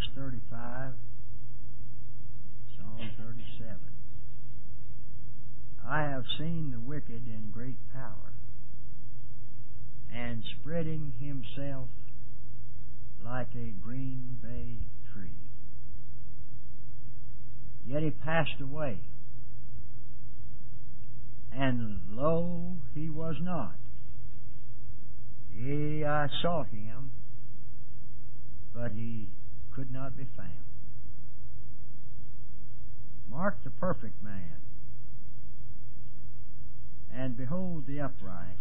verse 35, Psalm 37. I have seen the wicked in great power, and spreading himself like a green bay tree. Yet he passed away, and lo, he was not. Yea, I sought him, but he could not be found. Mark the perfect man, and behold the upright,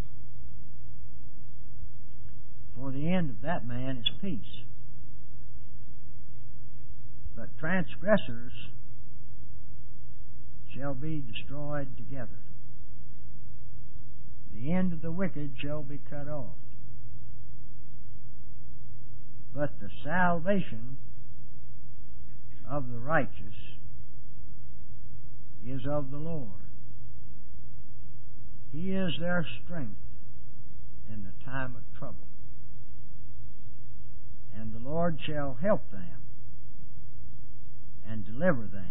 for the end of that man is peace. But transgressors shall be destroyed together. The end of the wicked shall be cut off. But the salvation of the righteous is of the Lord. He is their strength in the time of trouble. And the Lord shall help them and deliver them.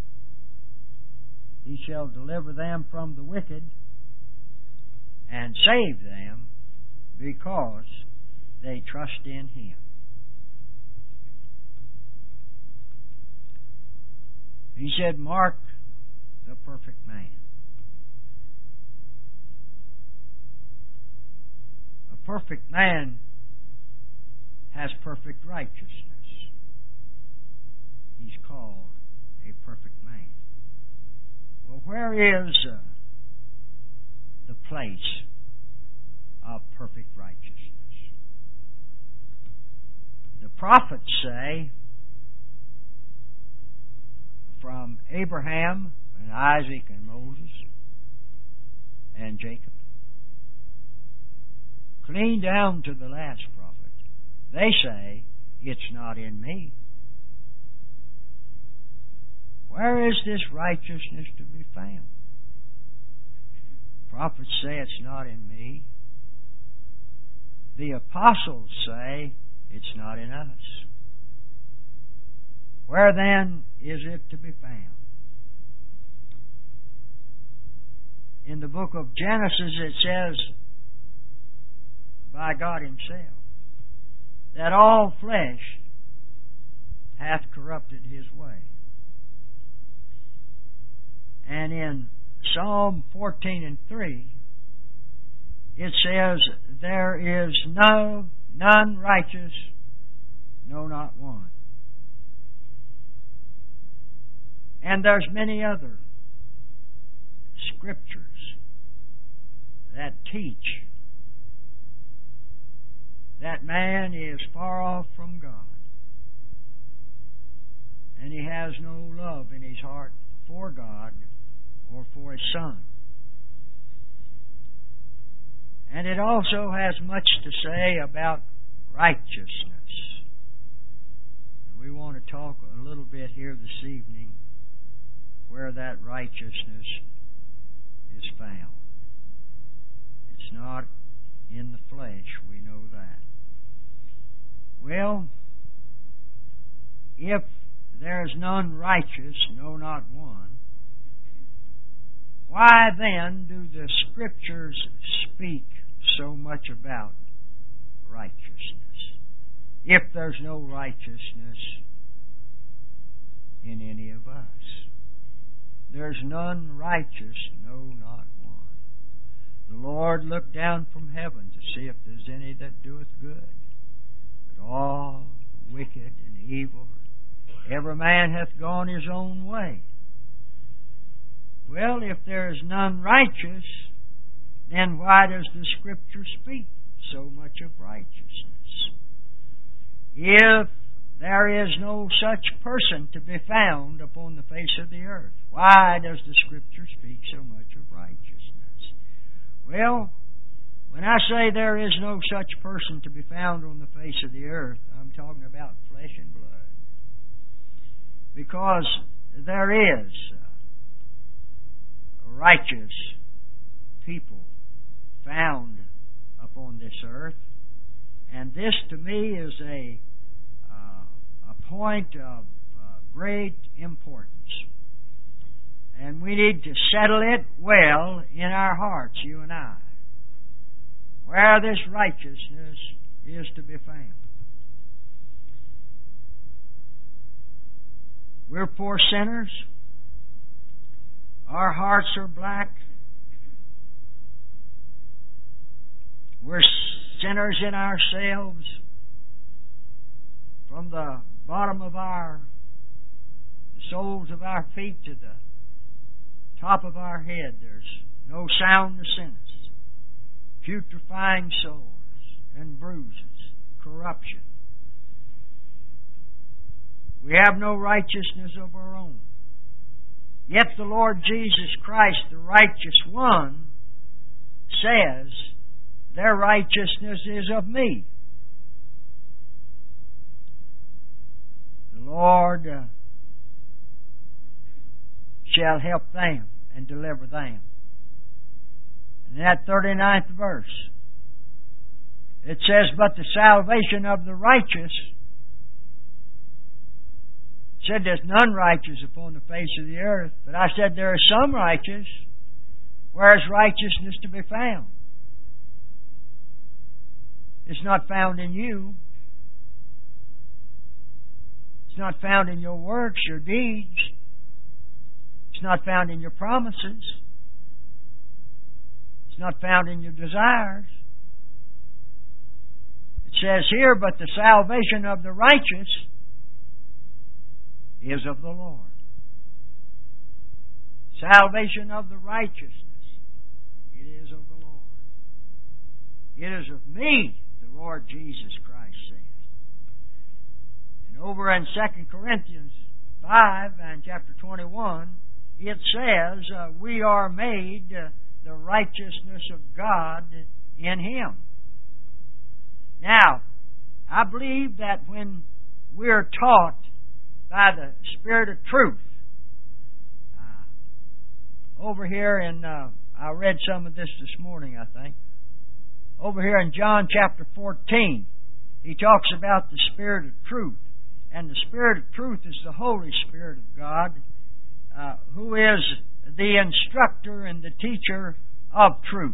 He shall deliver them from the wicked and save them because they trust in Him. He said, mark the perfect man. A perfect man has perfect righteousness. He's called a perfect man. Well, where is the place of perfect righteousness? The prophets say, from Abraham and Isaac and Moses and Jacob, clean down to the last prophet, they say, it's not in me. Where is this righteousness to be found? Prophets say it's not in me. The apostles say it's not in us. Where then is it to be found? In the book of Genesis it says, by God Himself, that all flesh hath corrupted His way. And in Psalm 14:3, it says, there is none righteous, no, not one. And there's many other scriptures that teach that man is far off from God, and he has no love in his heart for God or for His Son. And it also has much to say about righteousness. We want to talk a little bit here this evening where that righteousness is found. It's not in the flesh, we know that. Well, if there's none righteous, no, not one, why then do the Scriptures speak so much about righteousness? If there's no righteousness in any of us. There's none righteous, no, not one. The Lord looked down from heaven to see if there's any that doeth good. But all wicked and evil, every man hath gone his own way. Well, if there is none righteous, then why does the Scripture speak so much of righteousness? If there is no such person to be found upon the face of the earth, why does the Scripture speak so much of righteousness? Well, when I say there is no such person to be found on the face of the earth, I'm talking about flesh and blood. Because there is righteous people found upon this earth, and this to me is a point of great importance. And we need to settle it well in our hearts, you and I, where this righteousness is to be found. We're poor sinners. Our hearts are black. We're sinners in ourselves. From the bottom of the soles of our feet to the top of our head, there's no soundness in us. Putrefying sores and bruises, corruption. We have no righteousness of our own. Yet the Lord Jesus Christ, the righteous one, says, their righteousness is of me. The Lord shall help them and deliver them. And in that 39th verse, it says, but the salvation of the righteous, said there's none righteous upon the face of the earth, but I said there is some righteous. Where is righteousness to be found? It's not found in you. It's not found in your works, your deeds. It's not found in your promises. It's not found in your desires. It says here, but the salvation of the righteous is of the Lord. Salvation of the righteousness, it is of the Lord. It is of me, the Lord Jesus Christ says. And over in 2 Corinthians 5 and chapter 21, it says, we are made the righteousness of God in Him. Now, I believe that when we're taught by the Spirit of truth, over here in, I read some of this morning, I think. Over here in John chapter 14, he talks about the Spirit of truth. And the Spirit of truth is the Holy Spirit of God, who is the instructor and the teacher of truth.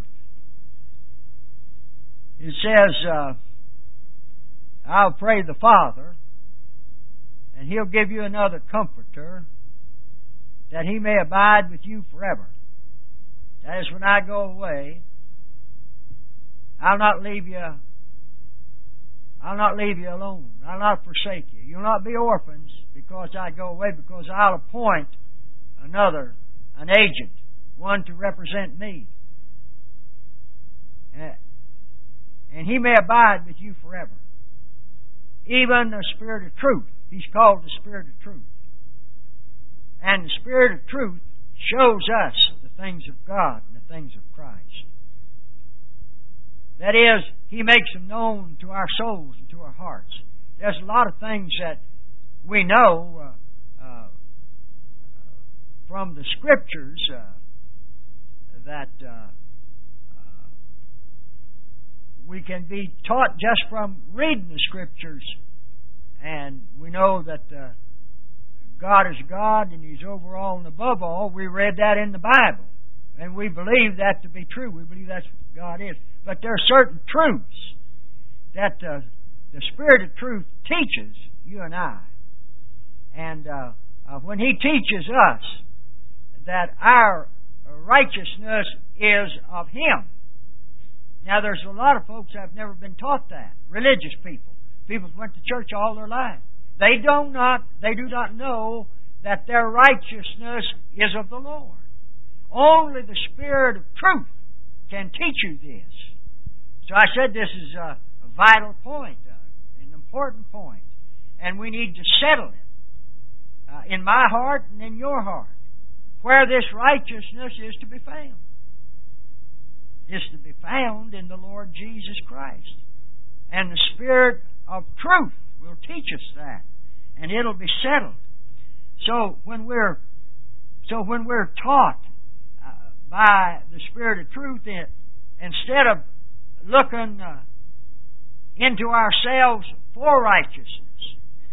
It says, I'll pray the Father, and He'll give you another Comforter, that He may abide with you forever. That is, when I go away, I'll not leave you alone. I'll not forsake you. You'll not be orphans because I go away, because I'll appoint another, an agent, one to represent me. And He may abide with you forever. Even the Spirit of truth. He's called the Spirit of truth. And the Spirit of truth shows us the things of God and the things of Christ. That is, He makes them known to our souls and to our hearts. There's a lot of things that we know from the Scriptures that we can be taught just from reading the Scriptures. And we know that God is God and He's over all and above all. We read that in the Bible. And we believe that to be true. We believe that's what God is. But there are certain truths that the Spirit of truth teaches you and I. And when He teaches us that our righteousness is of Him. Now there's a lot of folks that have never been taught that. Religious people. People who went to church all their life. They do not know that their righteousness is of the Lord. Only the Spirit of truth can teach you this. So I said this is a vital point, an important point, and we need to settle it in my heart and in your heart, where this righteousness is to be found. It's to be found in the Lord Jesus Christ. And the Spirit of truth will teach us that, and it'll be settled. So when we're taught by the Spirit of truth, instead of looking into ourselves for righteousness,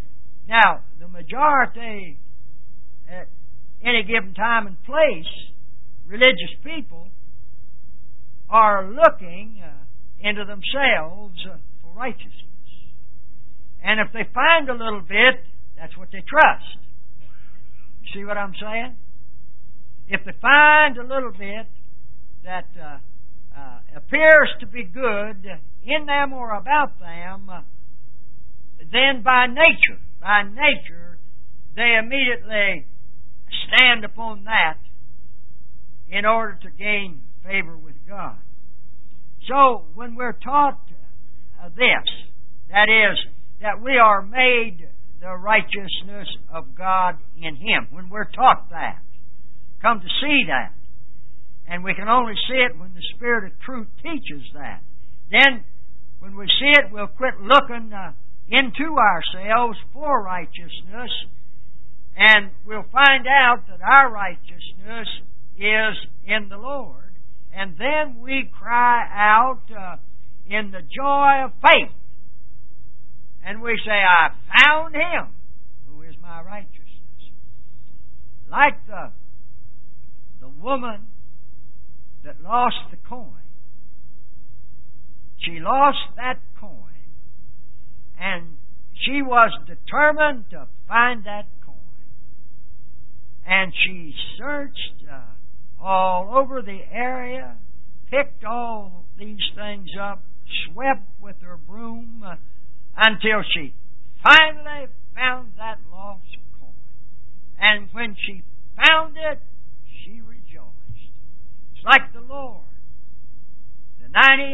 Now, the majority at any given time and place, religious people are looking into themselves for righteousness. And if they find a little bit, that's what they trust. You see what I'm saying? If they find a little bit that appears to be good in them or about them, then by nature, they immediately stand upon that in order to gain favor with God. So, when we're taught this, that is, that we are made the righteousness of God in Him, when we're taught that, come to see that, and we can only see it when the Spirit of truth teaches that, then when we see it, we'll quit looking into ourselves for righteousness, and we'll find out that our righteousness is in the Lord, and then we cry out in the joy of faith, and we say, I found Him who is my righteousness. Like the woman that lost the coin. She lost that coin, and she was determined to find that coin. And she searched all over the area, picked all these things up, swept with her broom, until she finally found that lost coin. And when she found it, she rejoiced. It's like the Lord, the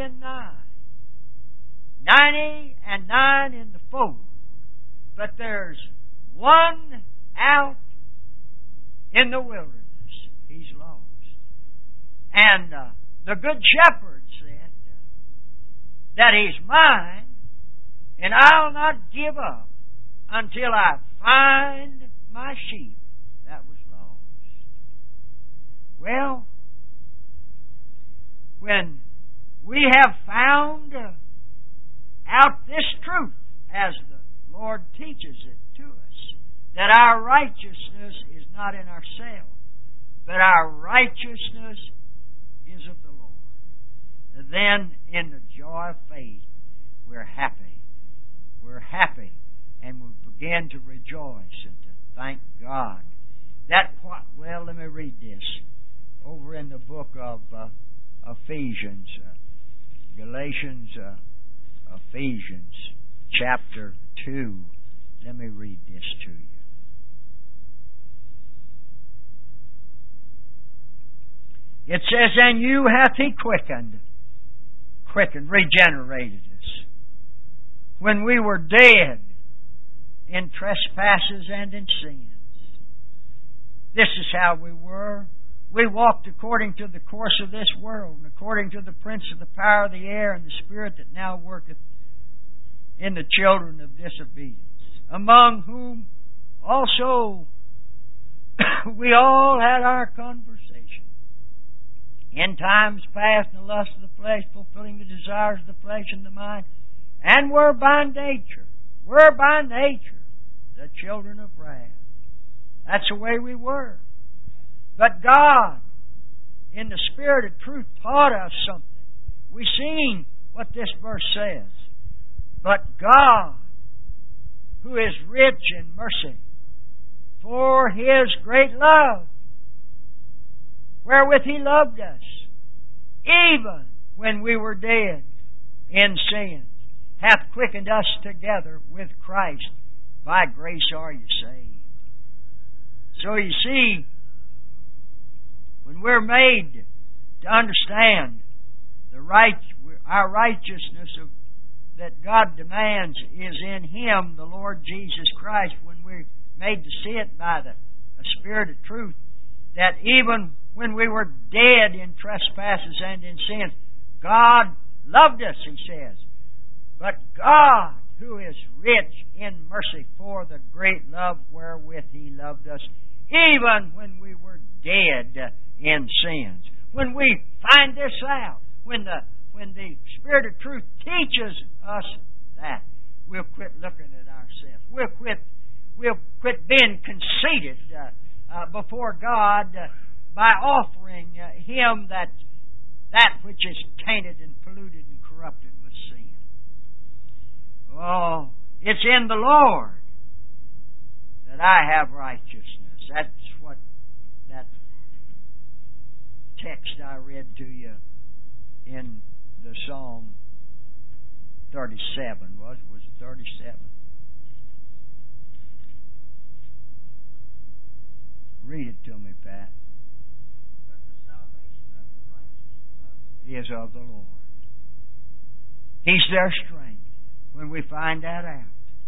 99 in the fold, but there's one out in the wilderness. He's lost. And the Good Shepherd said that He's mine, and I'll not give up until I find my sheep that was lost. Well, when we have found out this truth, as the Lord teaches it to us, that our righteousness is not in ourselves, but our righteousness is of the Lord, then in the joy of faith, we're happy. We're happy, and we begin to rejoice and to thank God. Well, let me read this. Over in the book of Ephesians, Galatians, Ephesians, chapter 2. Let me read this to you. It says, and you hath He quickened, regenerated us, when we were dead in trespasses and in sins. This is how we were. We walked according to the course of this world, and according to the prince of the power of the air, and the spirit that now worketh in the children of disobedience, among whom also we all had our conversation in times past in the lust of the flesh, fulfilling the desires of the flesh and the mind, and were by nature the children of wrath. That's the way we were. But God, in the Spirit of truth, taught us something. We've seen what this verse says. But God, who is rich in mercy, for His great love, wherewith He loved us, even when we were dead in sins, hath quickened us together with Christ. By grace are you saved. So you see, when we're made to understand our righteousness that God demands is in Him, the Lord Jesus Christ, when we're made to see it by the Spirit of truth, that even when we were dead in trespasses and in sins, God loved us, He says. But God, who is rich in mercy, for the great love wherewith He loved us, even when we were dead in sins. When we find this out, when the Spirit of truth teaches us that, we'll quit looking at ourselves. We'll quit we'll quit being conceited before God by offering Him that which is tainted and polluted and corrupted with sin. Oh, it's in the Lord that I have righteousness. That's what that text I read to you in the Psalm 37 was it 37? Read it to me, Pat. But the salvation of the righteous is of the Lord. He's their strength when we find that out.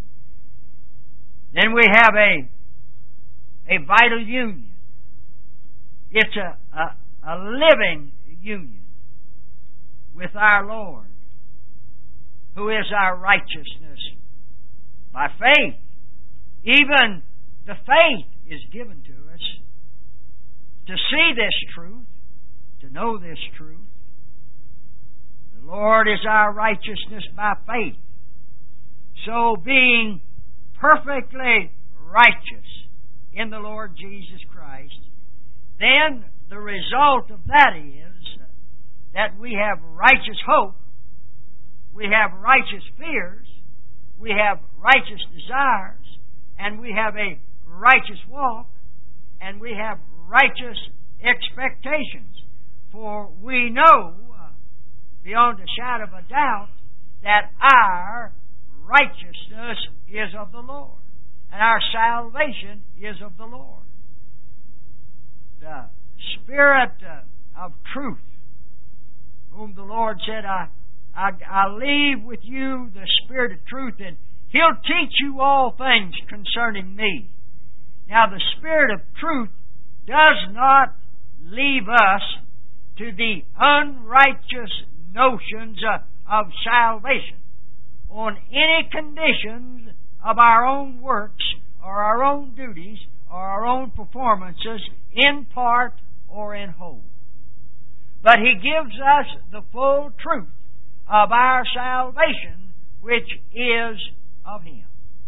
Then we have a vital union. It's a living union with our Lord, who is our righteousness by faith. Even the faith is given to us to see this truth, to know this truth. The Lord is our righteousness by faith. So being perfectly righteous in the Lord Jesus Christ, then the result of that is that we have righteous hope, we have righteous fears, we have righteous desires, and we have a righteous walk, and we have righteous expectations. For we know, beyond a shadow of a doubt, that our righteousness is of the Lord, and our salvation is of the Lord. The Spirit of truth, whom the Lord said, I leave with you the Spirit of truth, and He'll teach you all things concerning me. Now, the Spirit of truth does not leave us to the unrighteous notions of salvation on any conditions of our own works or our own duties or our own performances in part or in whole. But He gives us the full truth of our salvation, which is of Him.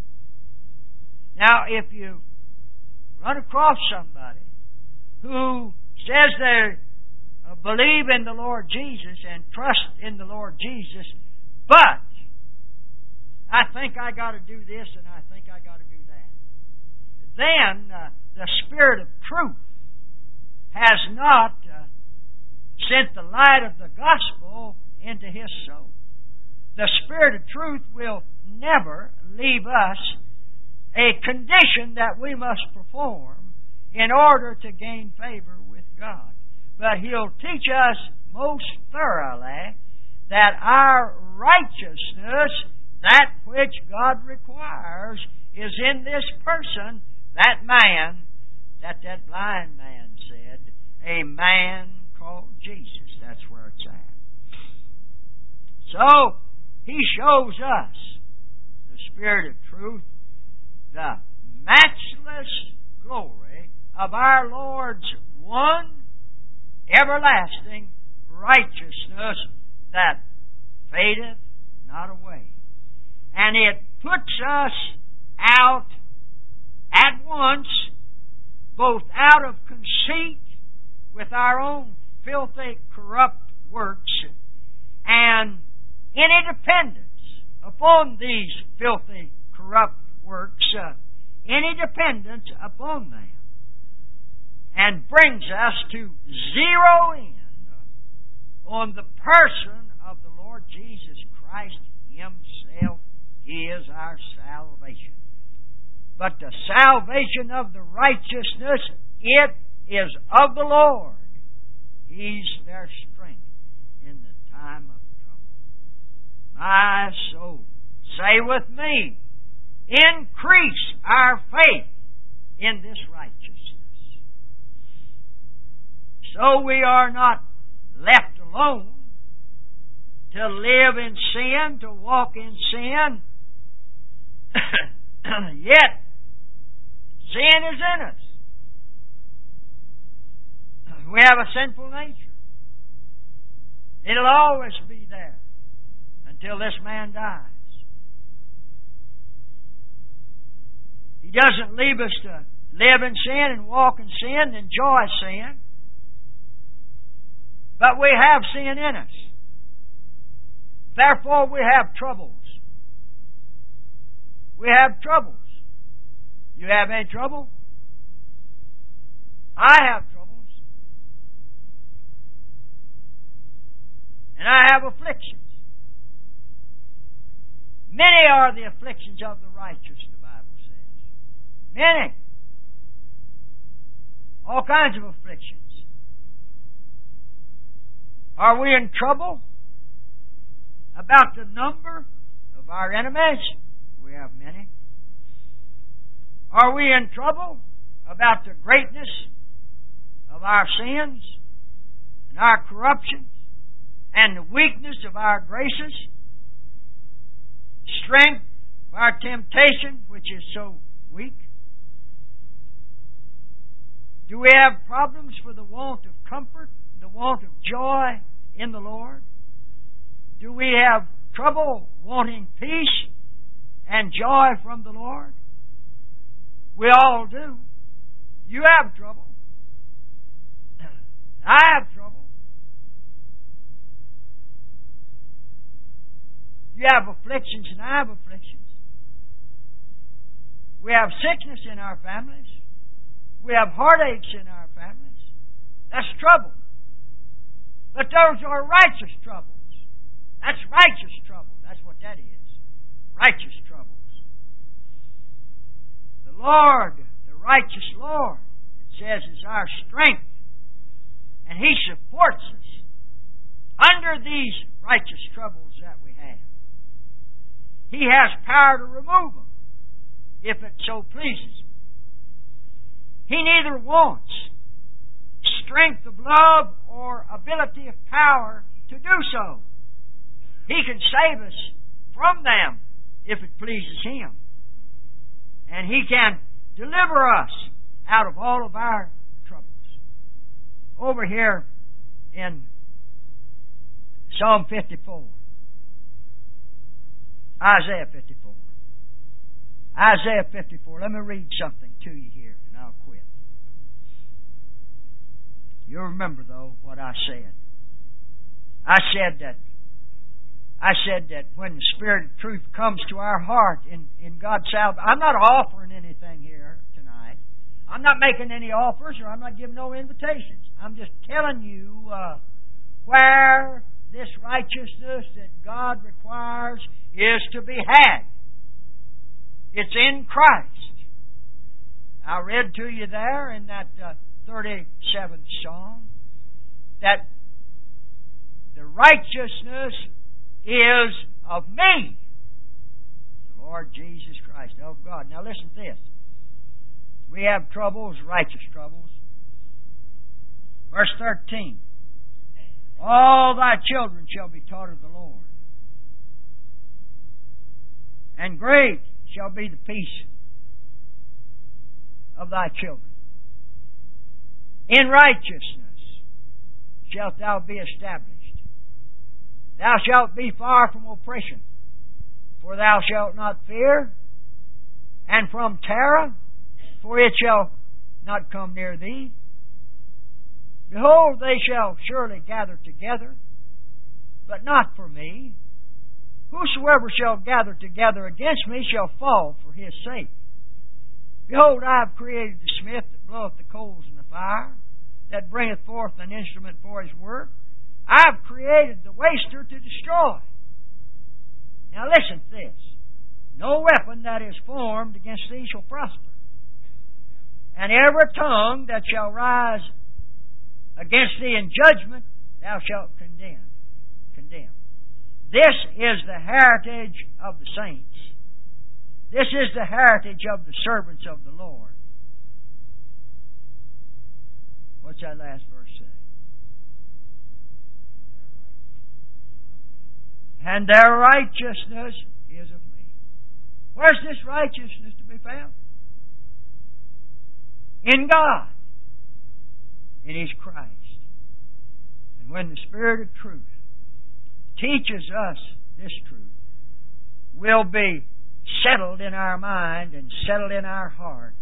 Now, if you run across somebody who says they believe in the Lord Jesus and trust in the Lord Jesus, but I think I got to do this and I think I got to do that, then the Spirit of truth has not sent the light of the gospel into his soul. The Spirit of truth will never leave us a condition that we must perform in order to gain favor with God. But He'll teach us most thoroughly that our righteousness, that which God requires, is in this person, that man, that blind man said, a man called Jesus. That's where it's at. So, He shows us, the Spirit of truth, the matchless glory of our Lord's one everlasting righteousness that fadeth not away. And it puts us out at once, both out of conceit with our own filthy, corrupt works, and any dependence upon these filthy, corrupt works, any dependence upon them, and brings us to zero in on the person of the Lord Jesus Christ Himself. He is our salvation. But the salvation of the righteousness, it is of the Lord. He's their strength in the time of trouble. My soul, say with me, increase our faith in this righteousness. So we are not left alone to live in sin, to walk in sin. Yet, sin is in us. We have a sinful nature. It'll always be there until this man dies. He doesn't leave us to live in sin and walk in sin and enjoy sin. But we have sin in us. Therefore, we have troubles. We have troubles. You have any trouble? I have troubles. And I have afflictions. Many are the afflictions of the righteous, the Bible says. Many. All kinds of afflictions. Are we in trouble about the number of our enemies? We have many. Are we in trouble about the greatness of our sins and our corruptions and the weakness of our graces? Strength of our temptation, which is so weak? Do we have problems for the want of comfort, the want of joy in the Lord? Do we have trouble wanting peace and joy from the Lord? We all do. You have trouble. I have trouble. You have afflictions and I have afflictions. We have sickness in our families. We have heartaches in our families. That's trouble. But those are righteous troubles. That's righteous trouble. That's what that is. Righteous troubles. The Lord, the righteous Lord, it says, is our strength. And He supports us under these righteous troubles that we have. He has power to remove them if it so pleases Him. He neither wants strength of love or ability of power to do so. He can save us from them if it pleases Him. And He can deliver us out of all of our troubles. Over here in Psalm 54. Isaiah 54. Isaiah 54. Let me read something to you here and I'll quit. You'll remember, though, what I said. I said that when the Spirit of truth comes to our heart in God's salvation, I'm not offering anything here tonight. I'm not making any offers or I'm not giving no invitations. I'm just telling you where this righteousness that God requires is to be had. It's in Christ. I read to you there in that 37th Psalm that the righteousness is of me, the Lord Jesus Christ, of God. Now listen to this. We have troubles, righteous troubles. Verse 13. All thy children shall be taught of the Lord, and great shall be the peace of thy children. In righteousness shalt thou be established. Thou shalt be far from oppression, for thou shalt not fear, and from terror, for it shall not come near thee. Behold, they shall surely gather together, but not for me. Whosoever shall gather together against me shall fall for his sake. Behold, I have created the smith that bloweth the coals in the fire, that bringeth forth an instrument for his work. I have created the waster to destroy. Now listen to this. No weapon that is formed against thee shall prosper, and every tongue that shall rise against thee in judgment thou shalt condemn. This is the heritage of the saints. This is the heritage of the servants of the Lord. What's that last verse say? And their righteousness is of me. Where's this righteousness to be found? In God. In His Christ. And when the Spirit of truth teaches us this truth, we'll be settled in our mind and settled in our heart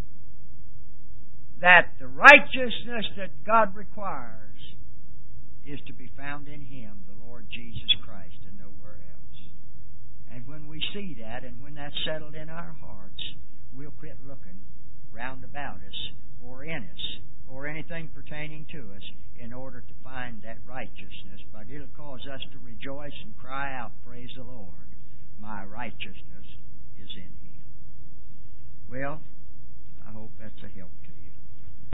that the righteousness that God requires is to be found in Him, the Lord Jesus Christ, and nowhere else. And when we see that, and when that's settled in our hearts, we'll quit looking round about us or in us or anything pertaining to us in order to find that righteousness. But it'll cause us to rejoice and cry out, praise the Lord, my righteousness is in Him. Well, I hope that's a help to you.